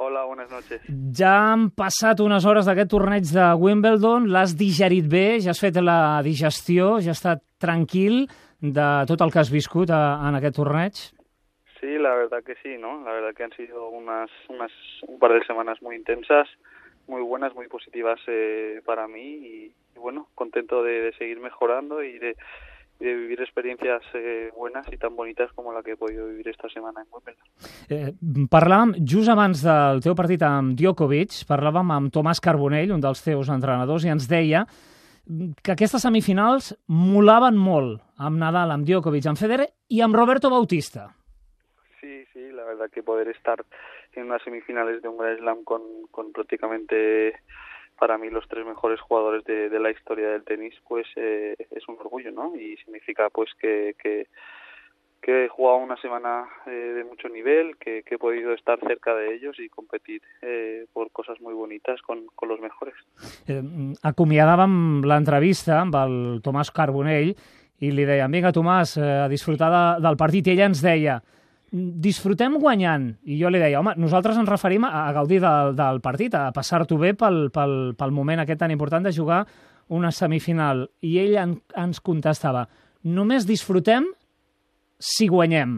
hola, buenas noches. Ja han passat unes hores d'aquest torneig de Wimbledon, l'has digerit bé, ja has fet la digestió, ja has estat tranquil de tot el que has viscut en aquest torneig? Sí, la verdad que sí, ¿no? La verdad que han sido un par de semanas muy intensas, muy buenas, muy positivas para mí y bueno, contento de seguir mejorando y de vivir experiencias buenas y tan bonitas como la que he podido vivir esta semana en Wimbledon. Parlàvem, just abans del teu partit amb Djokovic, parlàvem amb Tomàs Carbonell, un dels teus entrenadors, i ens deia que aquestes semifinals molaven molt amb Nadal, amb Djokovic, amb Federer i amb Roberto Bautista. Sí, la verdad que poder estar en unas semifinales de un Grand Slam con prácticamente para mí los tres mejores jugadores de la historia del tenis, pues es un orgullo, ¿no? Y significa pues que he jugado una semana de mucho nivel, que he podido estar cerca de ellos y competir por cosas muy bonitas con los mejores. Acomiadàvem l'entrevista amb el Tomàs Carbonell i li dèiem, vinga Tomàs, a disfrutar del partit, i ella ens deia, disfrutem guanyant, i jo li deia, home, nosaltres ens referim a gaudir del partit, a passar-t'ho bé pel moment aquest tan important de jugar una semifinal, i ell ens contestava, només disfrutem si guanyem.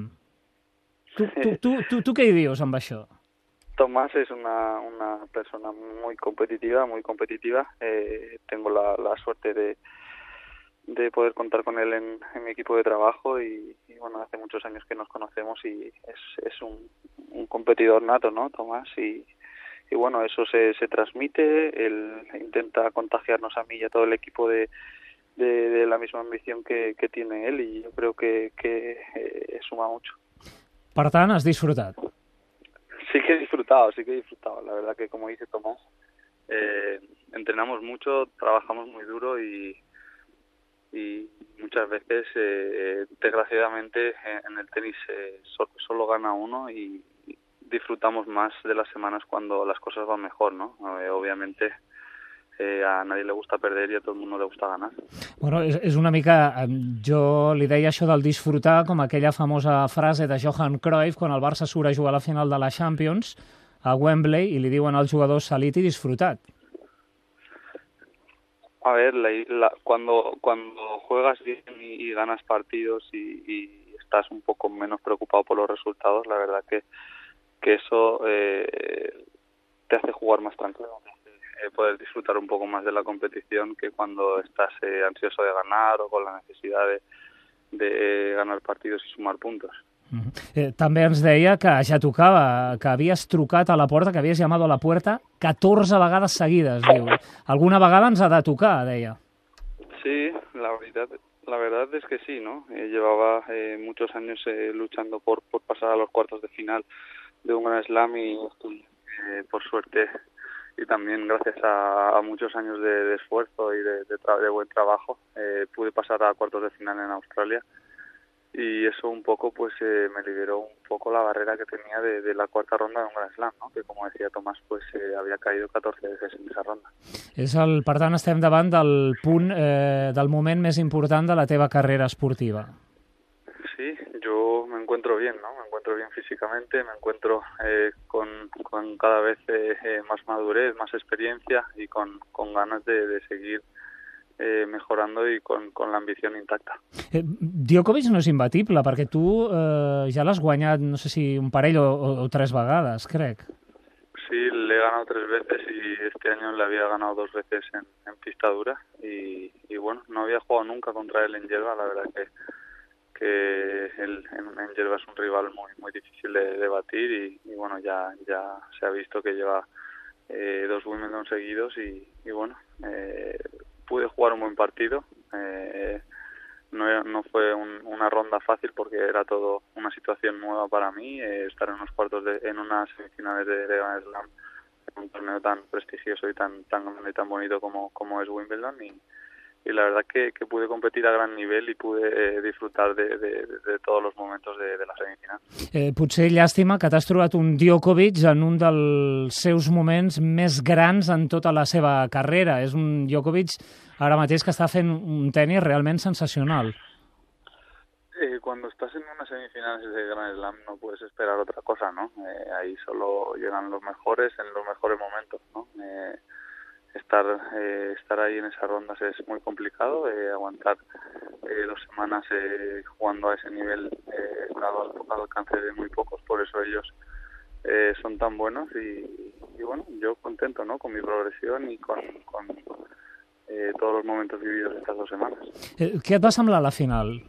Tu què hi dius amb això? Tomás es una persona muy competitiva. Tengo la suerte de poder contar con él en mi equipo de trabajo y bueno, hace muchos años que nos conocemos y es un competidor nato, ¿no, Tomás? Y bueno, eso se transmite, él intenta contagiarnos a mí y a todo el equipo de la misma ambición que tiene él y yo creo que suma mucho. Per tant, has disfrutat. Sí que he disfrutado. La verdad que, como dice Tomás, entrenamos mucho, trabajamos muy duro y muchas veces, desgraciadamente, en el tenis solo gana uno y disfrutamos más de las semanas cuando las cosas van mejor, ¿no? Obviamente a nadie le gusta perder y a todo el mundo le gusta ganar. Bueno, és una mica... Jo li deia això del disfrutar com aquella famosa frase de Johan Cruyff quan el Barça surt a jugar a la final de la Champions a Wembley i li diuen als jugadors salit i disfrutat. A ver, cuando juegas bien y ganas partidos y estás un poco menos preocupado por los resultados, la verdad que eso te hace jugar más tranquilo, poder disfrutar un poco más de la competición que cuando estás ansioso de ganar o con la necesidad de ganar partidos y sumar puntos. També ens deia que ja tocava, que havies trucat a la porta, que havies llamat a la puerta 14 vegades seguides, diu. Alguna vegada ens ha de tocar, deia. Sí, la verdad es que sí, ¿no? Llevaba muchos años luchando por pasar a los cuartos de final de un Grand Slam y por suerte y también gracias a muchos años de esfuerzo y de buen trabajo pude pasar a cuartos de final en Australia. Y eso un poco pues me liberó un poco la barrera que tenía de la cuarta ronda de un Grand Slam, ¿no? Que como decía Tomás, pues había caído 14 veces en esa ronda. Per tant, estem davant del punt, del moment més important de la teva carrera esportiva. Sí, yo me encuentro bien, ¿no? Me encuentro bien físicamente, me encuentro con cada vez más madurez, más experiencia y con ganas de seguir mejorando y con la ambición intacta. Djokovic no és imbatible, perquè tu ja l'has guanyat, no sé si un parell o 3 vegades, crec. Sí, le he ganado 3 veces y este año le había ganado 2 veces en pista dura y bueno, no había jugado nunca contra él en hierba, la verdad que él en hierba es un rival muy difícil de batir y bueno, ya se ha visto que lleva 2 Wimbledon seguidos y bueno, pude jugar un buen partido, no fue una ronda fácil porque era todo una situación nueva para mí, estar en unas semifinales de Grand Slam, en un torneo tan prestigioso y tan grande y tan bonito como es Wimbledon y la verdad que pude competir a gran nivel y pude disfrutar de todos los momentos de la semifinal. Potser llàstima que t'has trobat un Djokovic en un dels seus moments més grans en tota la seva carrera. És un Djokovic ara mateix que està fent un tenis realment sensacional. Cuando estás en unas semifinales de Grand Slam no puedes esperar otra cosa, ¿no? Ahí solo llegan los mejores en los mejores momentos, ¿no? Estar ahí en esas rondas es muy complicado, aguantar 2 semanas jugando a ese nivel dado al alcance de muy pocos, por eso ellos son tan buenos y bueno, yo contento, ¿no? Con mi progresión y con todos los momentos vividos estas 2 semanas. Què et va semblar la final?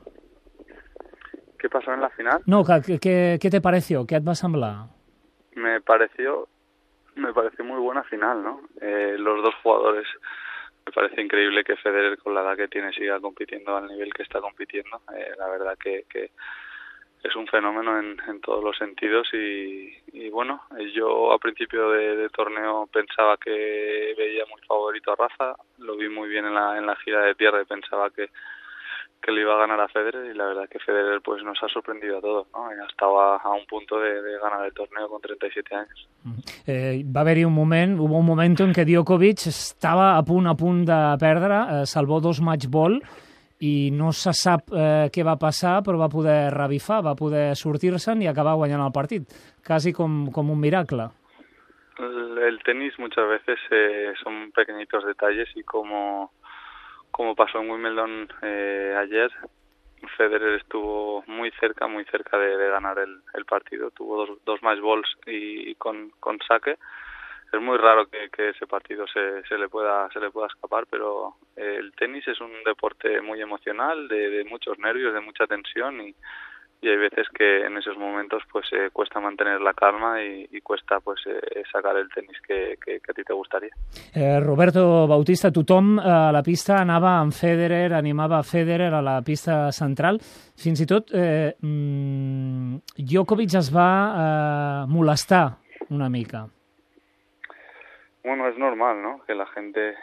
¿Qué pasó en la final? No, ¿qué te pareció? ¿Qué et va semblar? Me pareció muy buena final, ¿no? Los dos jugadores, me parece increíble que Federer, con la edad que tiene, siga compitiendo al nivel que está compitiendo. La verdad que es un fenómeno en todos los sentidos y bueno, yo a principio de torneo pensaba que veía muy favorito a Rafa, lo vi muy bien en la gira de tierra y pensaba que le iba a ganar a Federer, y la verdad que Federer pues nos ha sorprendido a todos, ¿no? Ya estaba a un punto de ganar el torneo con 37 años. Va haver-hi hubo un moment en què Djokovic estava a punt de perdre, salvó 2 match ball i no se sap què va passar, però va poder revifar, va poder sortir-se'n i acabar guanyant el partit, quasi com un miracle. El tenis muchas veces son pequeñitos detalles y como pasó en Wimbledon ayer, Federer estuvo muy cerca de ganar el partido. Tuvo dos match balls y con saque. Es muy raro que ese partido se le pueda escapar, pero el tenis es un deporte muy emocional, de muchos nervios, de mucha tensión y hay veces que en esos momentos pues cuesta mantener la calma y cuesta pues sacar el tenis que a ti te gustaría. Roberto Bautista, tothom a la pista anava amb Federer, animava a Federer a la pista central. Fins i tot Djokovic es va molestar una mica. Bueno, es normal, ¿no? Que la gente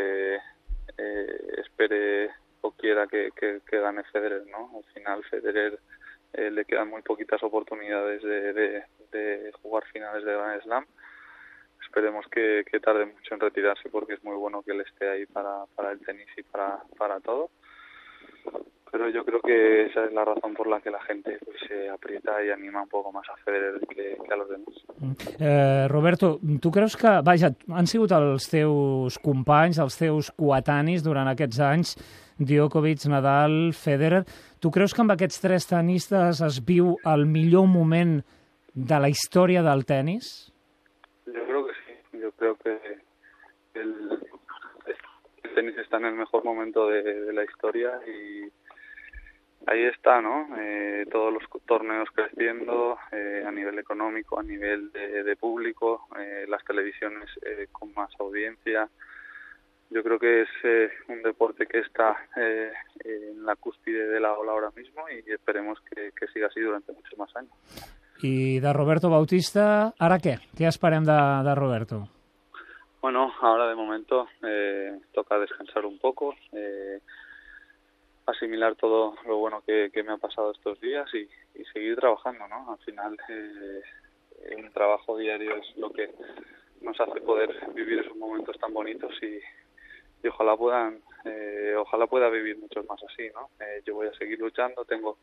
espere o quiera que gane Federer, ¿no? Al final Federer le quedan muy poquitas oportunidades de jugar finales de Grand Slam. Esperemos que tarde mucho en retirarse, porque es muy bueno que él esté ahí para el tenis y para todo. Pero yo creo que esa es la razón por la que la gente pues, se aprieta y anima un poco más a Federer que a los demás. Roberto, tu creus que, vaja, han sigut els teus companys, els teus coetanis durant aquests anys, Djokovic, Nadal, Federer, tu creus que amb aquests 3 tenistes es viu el millor moment de la història del tenis? Yo creo que sí, yo creo que el tenis está en el mejor momento de la historia y ahí está, ¿no? Todos los torneos creciendo a nivel económico, a nivel de público, las televisiones con más audiencia. Yo creo que es un deporte que está en la cúspide de la ola ahora mismo y esperemos que siga así durante muchos más años. I de Roberto Bautista, ara què? Què esperem de Roberto? Bueno, ahora de momento toca descansar un poco, asimilar todo lo bueno que me ha pasado estos días y seguir trabajando, ¿no? Al final un trabajo diario es lo que nos hace poder vivir esos momentos tan bonitos y ojalá pueda vivir muchos más así, ¿no? Yo voy a seguir luchando, tengo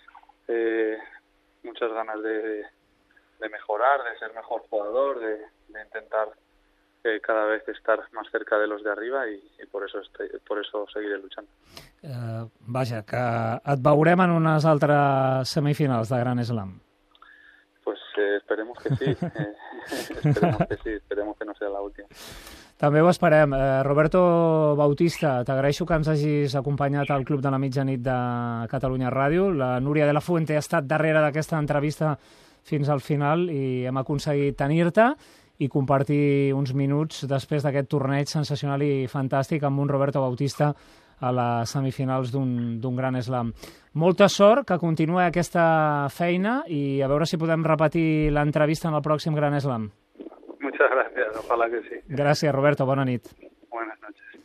muchas ganas de mejorar, de ser mejor jugador, de intentar cada vez estar más cerca de los de arriba y por eso seguiré luchando. Vaja, que et veurem en unes altres semifinals de Grand Slam. Pues esperemos que sí, esperemos que no sea la última. També ho esperem. Roberto Bautista, t'agraeixo que ens hagis acompanyat al Club de la Mitjanit de Catalunya Ràdio. La Núria de la Fuente ha estat darrere d'aquesta entrevista fins al final i hem aconseguit tenir-te i compartir uns minuts després d'aquest torneig sensacional i fantàstic amb un Roberto Bautista a les semifinals d'un Grand Slam. Molta sort, que continuï aquesta feina i a veure si podem repetir l'entrevista en el pròxim Grand Slam. Muchas gracias, ojalá que sí. Gràcies, Roberto, bona nit.